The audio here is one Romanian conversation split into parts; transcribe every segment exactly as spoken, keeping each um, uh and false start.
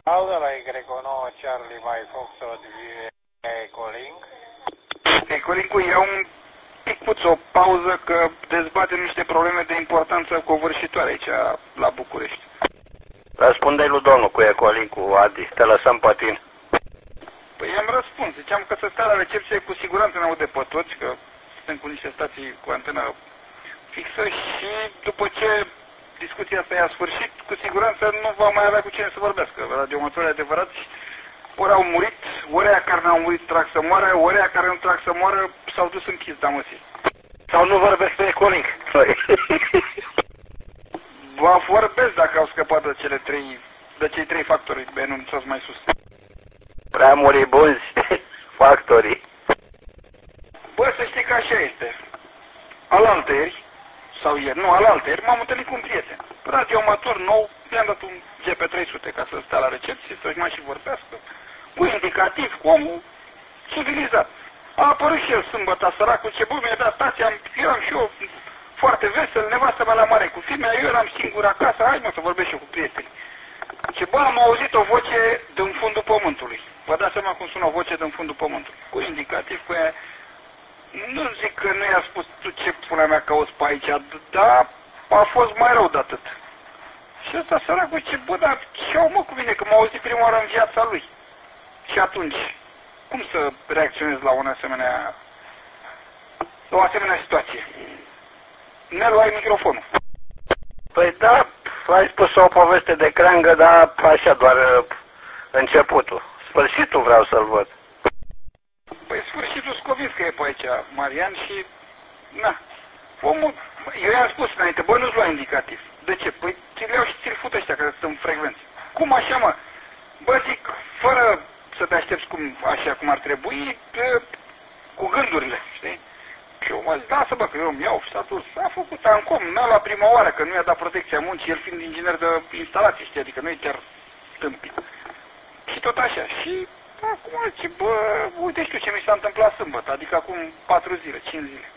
Auda la Y nouă Charlie Mike Foxtrot Ecolink. Ecolink-ul ia un picuț, o pauză că dezbate niște probleme de importanță covârșitoare aici la București. Răspunde-i lui domnul cu Ecolink-ul, Adi, te lăsăm pe tine. Păi am răspuns, ziceam că să stea la recepție, cu siguranță ne aude pe toți, că suntem cu niște stații cu antenă fixă și după ce discuția asta i-a sfârșit, cu siguranță nu va mai avea cu cine să vorbească. Radioamatorii adevărați ori au murit, ori aia care n-au murit trag să moară, ori aia care nu trag să moară s-au dus în chis, da măsii. Sau nu vorbesc pe Ecolink. Vă vorbesc dacă au scăpat de cele trei, de cei trei factori enunțați mai sus. Prea muribunzi factorii. Bă, să știi că așa este. Alaltăieri, sau ieri, nu, alaltăieri, m-am întâlnit cu un prieten. Radioamator nou, i-am dat un G P trei sute ca să stea la recepție, să-și mai și vorbească, cu indicativ, cu omul civilizat. A apărut și el sâmbătă, săracul, ce bă, mi-a dat stația, eram și eu foarte vesel, nevastă mea la mare cu filmea, eu eram singur acasă, hai mă să vorbesc și eu cu prietenii. Ce bă, am auzit o voce din fundul pământului. Vă dați seama cum sună o voce din fundul pământului. Cu indicativ, cu ea. Nu zic că nu i-a spus tu ce pula mea cauți pe aici, dar a fost mai rău de atât. Și ăsta săracul ce bă, dar ce-au mă cu mine, că m-a auzit prima oară în viața lui. Și atunci, cum să reacționez la un asemenea, la o asemenea situație? Nelu, ai microfonul. Păi da, ai spus o poveste de creangă, dar așa doar uh, începutul. Sfârșitul vreau să-l văd. Păi sfârșitul scovis că e pe aici, Marian, și na, omul, eu i-am spus înainte, bă, nu-ți lua indicativ. De ce? Păi ți-l iau și ți-l fut ăștia care sunt în frecvență. Cum așa, mă? Bă, zic, fără să te aștepți cum, așa cum ar trebui, pe, cu gândurile, știi? Și eu mă zic, lasă bă, că eu îmi iau și s-a dus. A făcut Ancom, n-a la prima oară, că nu i-a dat protecția muncii, el fiind inginer de instalație, știi, adică nu e chiar tâmpit. Și tot așa. Și acum zice, bă, uite știu ce mi s-a întâmplat sâmbătă, adică acum patru zile, cinci zile.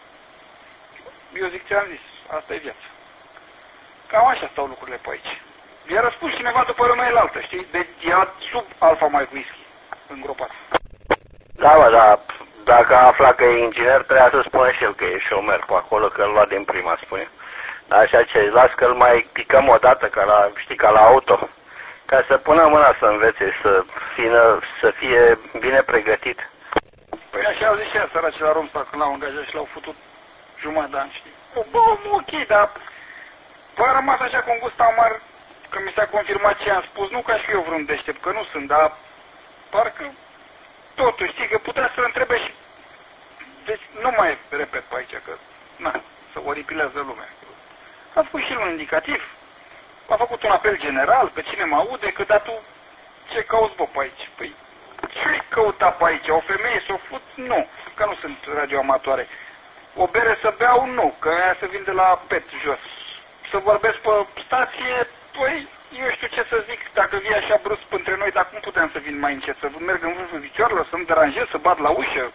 Eu zic ce am zis, asta e viața. Cam așa stau lucrurile pe aici. I-a răspuns cineva după lumea elaltă, știi? Deci era sub Alfa Mike Whisky, îngropat. Da, bă, da, dacă afla că e inginer, trebuia să spună și el că e șomer pe acolo, că îl lua din prima, spune. Așa ce, las că-l mai picăm o dată, ca la, știi, ca la auto, ca să pună mâna să învețe, să, fină, să fie bine pregătit. Păi așa au zis și ea, săraci la Romsta, când l-au angajat și l-au futut jumătate de ani, știi? Bă, ok, dar bă, a rămas așa cu un gust amar, că mi s-a confirmat ce am spus, nu ca și eu vreun deștept, că nu sunt, dar parcă totuși, știi, că putea să-l întrebe și... Deci nu mai repet pe aici, că, na, să oripilează lumea. A făcut și un indicativ, a făcut un apel general, pe cine mă aude, că da tu, ce cauți bă pe aici? Păi, ce-ai căutat pe aici? O femeie să o fut? Nu, că nu sunt radioamatoare. O bere să beau? Nu, că aia să vin de la pet jos. Să vorbesc pe stație? Păi, eu știu ce să zic, dacă vii așa brusc între noi, dar cum puteam să vin mai încet? Să merg în vârful picioarelor, să-mi deranjez, să bat la ușă?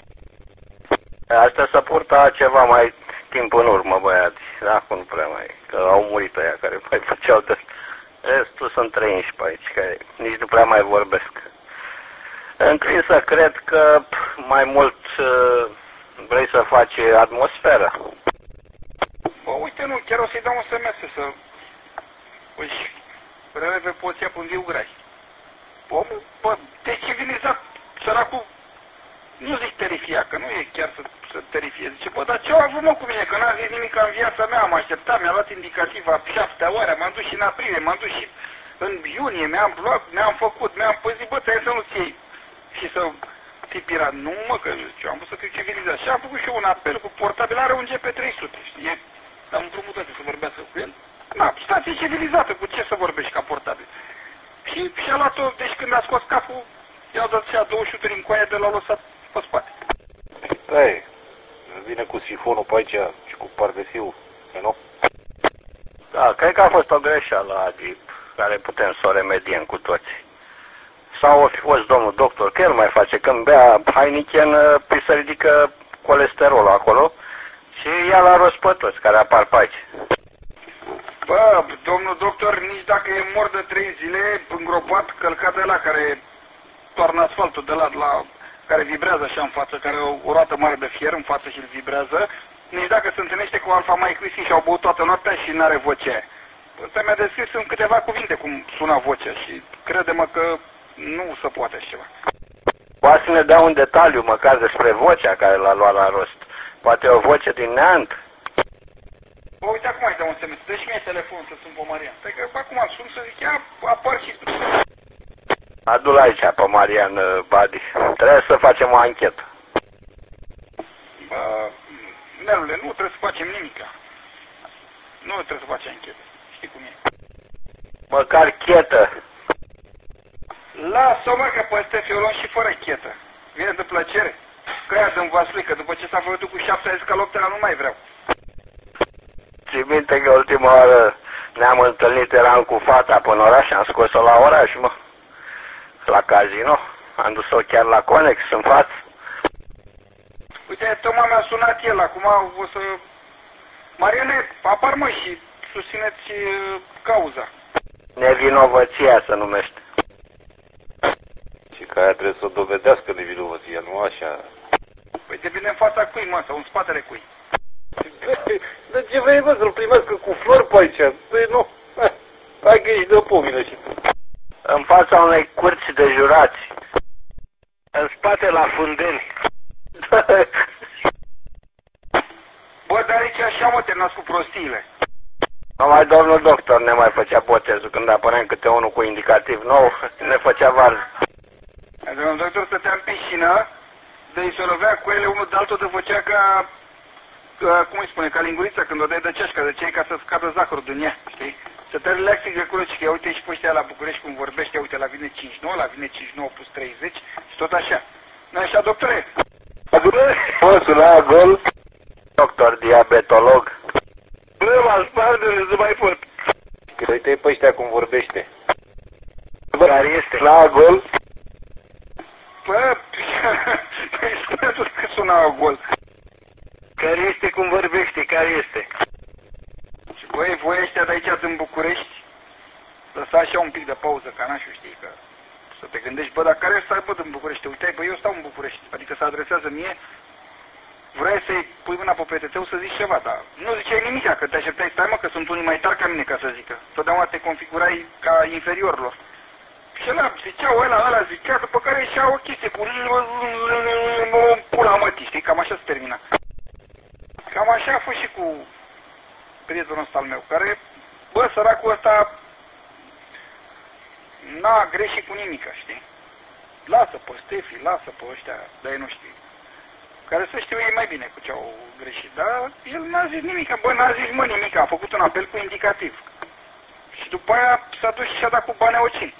Asta s-a purtat ceva mai timp în urmă, băiați. Acum nu prea mai, că au murit aia care mai făceau de... Restul sunt trăinși pe aici, care nici nu prea mai vorbesc. Înclin să cred că mai mult vrei să faci atmosferă. Bă, uite, nu, chiar o să-i dau un S M S să își releve poția pe viu grai. Omul, bă, decivilizat, săracul, nu zic terifia, că nu e chiar să, să terifie. Zice, bă, dar ce-au avut mă cu mine, că n-am zis nimic în viața mea, am așteptat, mi-a luat indicativa șaptea oară, m-am dus și în aprilie, m-am dus și în iunie, mi-am luat, mi-am făcut, mi-am păzit, bă, trebuie să nu-ți iei și să fii pirat. Nu, mă, că eu am vrut să fiu civilizat. Și am făcut și un apel cu portabil, are un G P trei sute, știi? Am împrumutat să vorbească cu el. Na, stație civilizată, cu ce să vorbești ca portabil? Și și-a luat-o, deci când a scos capul, i-au dat și a două șuturi în coaie de l-au lăsat pe spate. Stai, vine cu sifonul pe aici și cu pardesiul, nu? Da, cred că a fost o greșeală, Adi, care putem să o remediem cu toți. Sau o fi fost domnul doctor, că el mai face, când bea Heineken, păi se ridică colesterolul acolo și ia la rost pe toți care apar pe aici. Bă, domnul doctor, nici dacă e mort de trei zile, îngropat, călcat de la care toarnă asfaltul, de la, de la care vibrează așa în față, care o, o roată mare de fier în față și îl vibrează, nici dacă se întâlnește cu Alfa Mike Whisky și au băut toată noaptea și n-are voce aia. Ăsta mi-a descris în câteva cuvinte cum suna vocea și crede-mă că nu se poate așa ceva. Poate să ne dea un detaliu măcar despre vocea care l-a luat la rost. Poate o voce din neant? Bă, uite acum ai dă un semn, dă și mie telefonul să sun pe Marian. Stai că acum sun să zic, ia, apar și... Adu-l aici pe Marian Badi. Trebuie să facem o anchetă. Bă, Nelule, nu trebuie să facem nimica. Nu trebuie să facem anchetă. Știi cum e. Măcar chetă. Lasă-o, mă, că pe Stefi o luăm și fără chetă. Vine de plăcere. Că aia dă-mi vasluică, după ce s-a făcut cu șapte a zis că la optele nu mai vreau. Ții minte că ultima oară ne-am întâlnit, eram cu fata până oraș, am scos-o la oraș, mă. La casino. Am dus-o chiar la Conex, în față. Uite, tocmai mi-a sunat el, acum o să... Mariane, apar mă și susțineți uh, cauza. Nevinovăția se numește. Și că aia trebuie să o dovedească nevinovăția, nu așa. Păi depinde în fața cui, mă, sau în spatele cui. De ce vrei, mă, să-l primească cu flori pe aici? Păi nu, hai că ești de pomină și... În fața unei curți de jurați. În spate la Fundeni. Bă, dar aici așa, mă, terminați cu prostiile. Numai domnul doctor ne mai făcea botezul când apăream câte unul cu indicativ nou, ne făcea varză. Domnul doctor stătea în piscină, de îi se lovea cu ele unul de altul de făcea ca, ca, cum îi spune, ca lingurița când o dai de ceașcă, de cei ca să scadă zacărul din ea, știi? Să te relaxi de acolo și că uite și pe ăștia la București cum vorbește, uite la vine cincizeci și nouă, la vine cincizeci și nouă plus treizeci și tot așa. Nu așa, doctore? Mă, suna gol? Doctor diabetolog. Bă, m-am spart, nu mai pot. Uite-i pe ăștia cum vorbește. Bă, care este? La gol? Bă, păi spune tu că suna gol. Care este cum vorbește, care este? Și băi, voi ăștia de aici din București, lăsa așa un pic de pauză, ca n-aș știi, că să te gândești, bă, dar care să aibă din București? Uite, bă, eu stau în București, adică se adresează mie, vrei să-i pui mâna pe P T T-ul să zici ceva, dar nu ziceai nimic, că te așteptai, stai mă, că sunt unii mai tari ca mine, ca să zică. Totdeauna te configurai ca inferior lor. Și ăla zicea, ăla, ăla zicea, după care ieșea o chestie cu pula mătii, știi, cam așa se termina. Cam așa a fost și cu prietenul ăsta al meu, care, bă, săracul ăsta n-a greșit cu nimica, știi? Lasă pe Stefi, lasă pe ăștia, dar ei nu știu. Care să știu ei mai bine cu ce au greșit, dar el n-a zis nimica, bă, n-a zis mă nimica, a făcut un apel cu indicativ. Și după aia s-a dus și a dat cu bani ocini.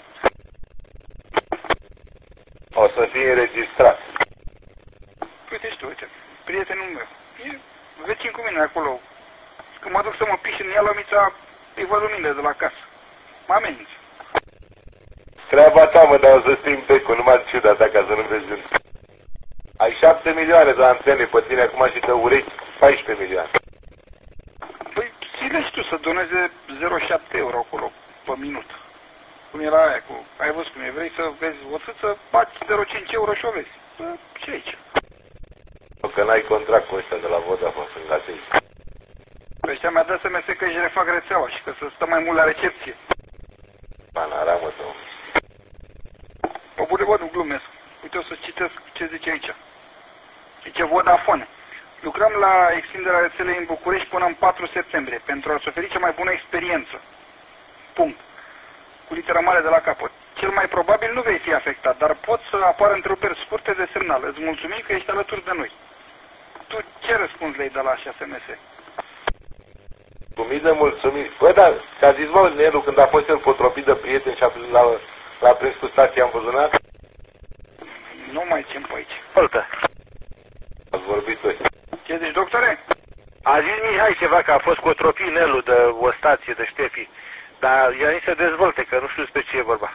O să fie înregistrat. Uite și tu, uite, prietenul meu, e vecin cu mine acolo. Când mă duc să mă piși în Ialomița, îi văd luminile de la casă. Mă amenință. Treaba ta, mă, dar o să strâng becul, numai ciuda ta ca să nu vezi gând. Ai șapte milioane de antene pe tine acum și de urechi paisprezece milioane. Păi, ține și tu să doneze zero virgulă șapte euro acolo pe minut. Cum era aia cu... Ai văzut cum e, vrei să vezi o țâță, bați zero virgulă cinci euro și o vezi. Bă, ce aici? Că n-ai contract cu ăștia de la Vodafone, sunt gatei. Pe ăștia mi-a dat S M S că își refac rețeaua și că să stă mai mult la recepție. Panaramă tău. Pe bune, bă, nu glumesc. Uite, o să citesc ce zice aici. Zice Vodafone. Lucrăm la extinderea rețelei în București până în patru septembrie pentru a-ți oferi cea mai bună experiență. Punct. Cu literă mare de la capăt. Cel mai probabil nu vei fi afectat, dar pot să apară întreruperi scurte de semnal. Îți mulțumim că ești alături de noi. Tu ce răspuns le-ai de la așa S M S? Cu mii de mulțumiri. Bă, dar ți-a zis, mă, Nelu, când a fost el potropit de prieten și a la, la prins cu stația în buzunar? Nu mai țin pe aici. Ascultă. Ați vorbit voi. Ce zici, doctore? A zis Mihai ceva că a fost cotropit Nelu de o stație de Ștefi, dar i-a zis să dezvolte, că nu știu despre ce e vorba.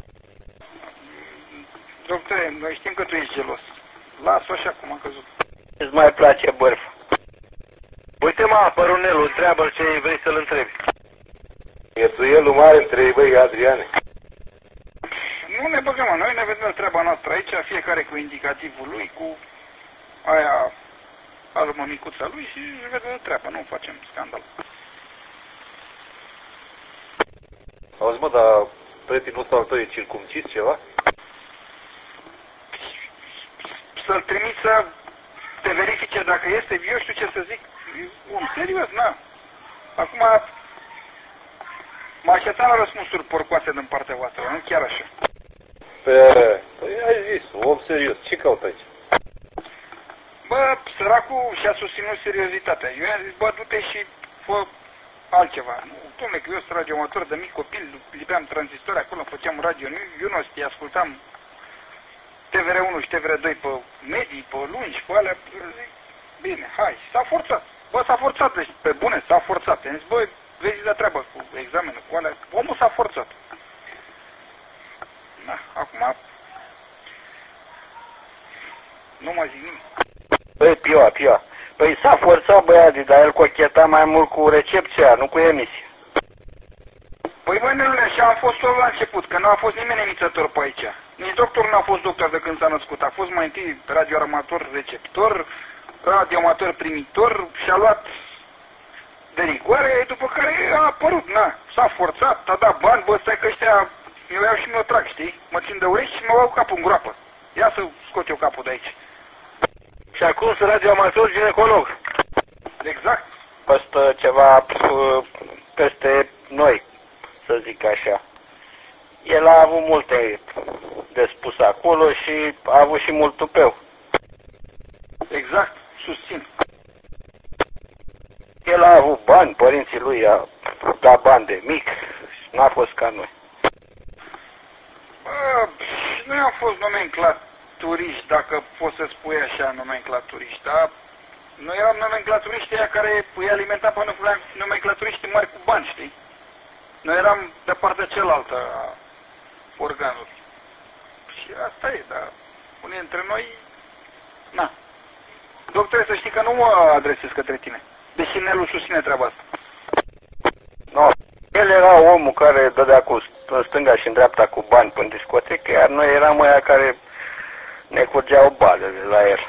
Doctore, noi știm că tu ești gelos. Las-o așa cum a căzut. Îți mai place bărf. Uite, mă, a apărut Nelu, întreabă-l ce vrei să-l întrebi. E duelul mare între ei, băi, Adriane. Nu ne băgăm, mă. Noi ne vedem treaba noastră aici, fiecare cu indicativul lui, cu aia ală mămicuța lui și ne vedem treaba, nu facem scandal. Auzi, mă, dar prietenul ăsta al tău e circumcis ceva? Să-l trimit să te verifice dacă este, eu știu ce să zic. Un serios, na. Acum mă așteptam la răspunsuri porcoase din partea voastră, nu chiar așa. Pe, păi ai zis, om serios, ce caut aici? Bă, săracul și-a susținut seriozitatea. Eu i-am zis, bă, du-te și fă altceva. Nu, dom'le, că eu sunt radioamator de mic copil, lipeam tranzistori acolo, făceam radio, eu nu știu, ascultam T V R unu și T V R doi pe medii, pe lungi, pe alea, zic, bine, hai, s-a forțat. Bă, s-a forțat, deci, pe bune, s-a forțat. I-am zis, bă, vezi de treabă cu examenul, cu alea, omul s-a forțat. Da, acum nu mă zic nimic. Băi, Pioa, Pioa, păi s-a forțat băiatul, dar el cocheta mai mult cu recepția, nu cu emisia. Păi băi, nelule, așa am fost tot la început, că nu a fost nimeni emițător pe aici. Nici doctor nu a fost doctor de când s-a născut. A fost mai întâi radioamator receptor, radioamator primitor și a luat de rigoare, după care a apărut, na, s-a forțat, a dat bani, bă, stai că ăștia, eu iau și mi-o trag, știi? Mă țin de urechi și mă bag capul în groapă. Ia să scot eu capul de aici. Și acum sunt radioamator ginecolog. Exact. Păstă ceva peste noi, să zic așa. El a avut multe de spus acolo și a avut și mult tupeu. Exact, susțin. El a avut bani, părinții lui a dat bani de mic, n-a fost ca noi. Bă, noi am fost nomenclaturiști, dacă poți să spui așa, nomenclaturiști, dar noi eram nomenclaturiștii aia care îi alimenta pe nomenclaturiștii mari cu bani, știi? Noi eram de partea cealaltă a organului. Și asta e, dar unii dintre noi, na. Doctore, să știi că nu mă adresez către tine, deși Nelu susține treaba asta. No. El era omul care dădea cu stânga și în dreapta cu bani până discotecă, iar noi eram ăia care ne curgeau balele la el.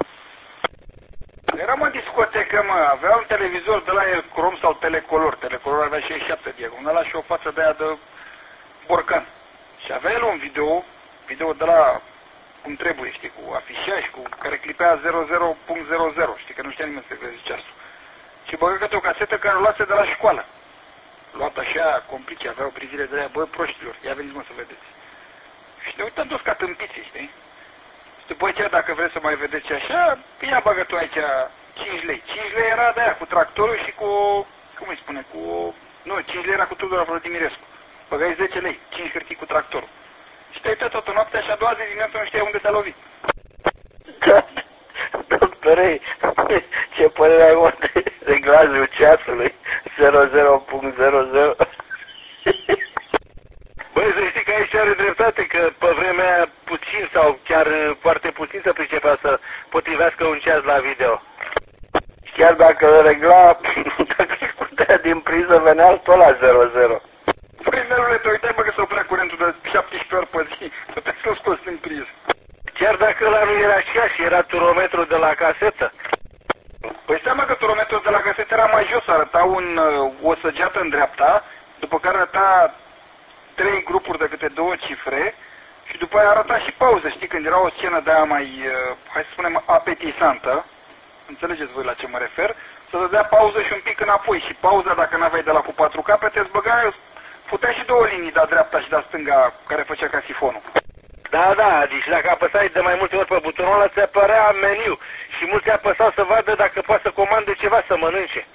Eram în discotecă, mă, avea un televizor de la el crom sau telecolor. Telecolor avea șaizeci și șapte diagonala și o față de aia de borcan. Și avea el un video, video de la cum trebuie, știi, cu afișaj, cu care clipea zero zero punct zero zero, știi, că nu știa nimeni să vezi ceasul. Și băgă câte o casetă care o luase de la școală. Luat așa, complice, avea o privire de aia, bă, proștilor, ia veniți mă să vedeți. Și ne uităm toți ca tâmpiții, știi? Și după aceea, dacă vreți să mai vedeți așa, ia bagă tu aici cinci lei. cinci lei era de aia, cu tractorul și cu, cum îi spune, cu, nu, cinci lei era cu Tudor Vladimirescu. Băgai zece lei, cinci hârtii cu tractorul. Și te-ai uitat toată noaptea și a doua zi dimineața nu știai unde te-a lovit. Doctorei, ce părere ai mă de reglajul ceasului zero zero punct zero zero? Băi, să știi că aici are dreptate, că pe vremea puțin sau chiar foarte puțin se pricepea să potrivească un ceas la video. Chiar dacă îl regla, dacă îi scutea din priză, venea tot la zero zero. Păi, Nelule, te uitai, bă, că se oprea curentul de șaptesprezece ori pe zi, puteai să-l scoți din priză. Chiar dacă ăla nu era ceas și era turometru de la casetă. Păi seama că turometrul de la casetă era mai jos, arăta un, o săgeată în dreapta, după care arăta trei grupuri de câte două cifre și după aia arăta și pauză, știi, când era o scenă de aia mai, hai să spunem, apetisantă, înțelegeți voi la ce mă refer, să dădea pauză și un pic înapoi și pauza, dacă n-aveai de la cu patru capete, îți băga, putea și două linii de-a dreapta și de-a stânga care făcea ca sifonul. Da, da, deci dacă apăsai de mai multe ori pe butonul ăla, ți apărea meniu și mulți apăsau să vadă dacă poate să comande ceva să mănânce.